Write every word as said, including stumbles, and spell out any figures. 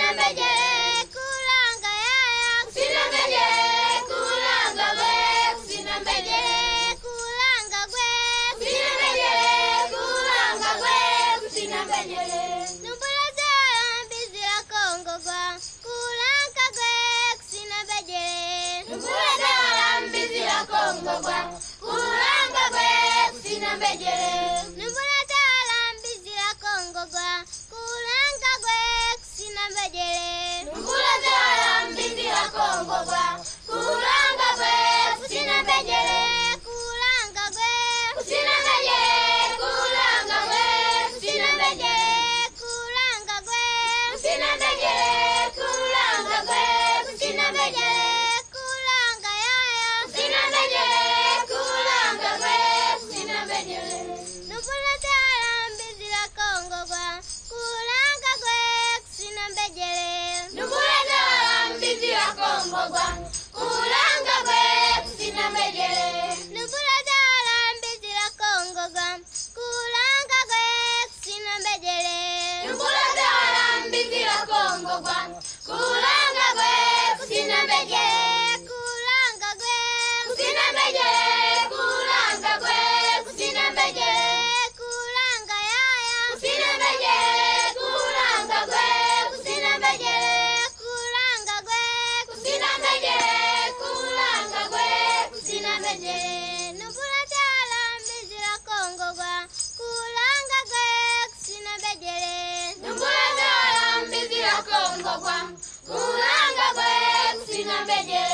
mbejele kulanga yaya kusina mbejele kulanga gwe kusina mbejele kulanga gwe kusina mbejele kulanga gwe kusina mbejele numbula zala mbizira kongo gwa kulanga gwe kusina mbejele numbula zala mbizira kongo gwa kulanga gwe kusina mbejele numbula zala mbizira kongo gwa kulanga gwe kusina mbejele numbula zala mbizira kongo gwa kulanga gwe kusina mbejele kulanga gwe kusina mbejele kulanga gwe kusina mbejele kulanga gwe kusina mbejele kulanga gwe kusina mbejele kulanga yaya kusina mbejele kulanga gwe kusina mbejele numbula zala mbizira kongo gwa kulanga gwe kusina mbejele numbula zala mbizira kongo gwa kulanga gwe kusina mbejele numbula zala mbizira kongo gwa kulanga gwe kusina mbejele numbula zala mbizira kongo gwa kulanga gwe kusina mbejele kulanga gwe kusina mbejele kulanga gwe kusina mbejele kulanga yaya kusina mbejele kulanga gwe kusina mbejele kulanga gwe kusina mbejele kulanga gwe kusina mbejele numbula zala mbizira kongo gwa kulanga gwe kusina mbejele numbula zala mbizira kongo gwa kulanga gwe kusina mbejele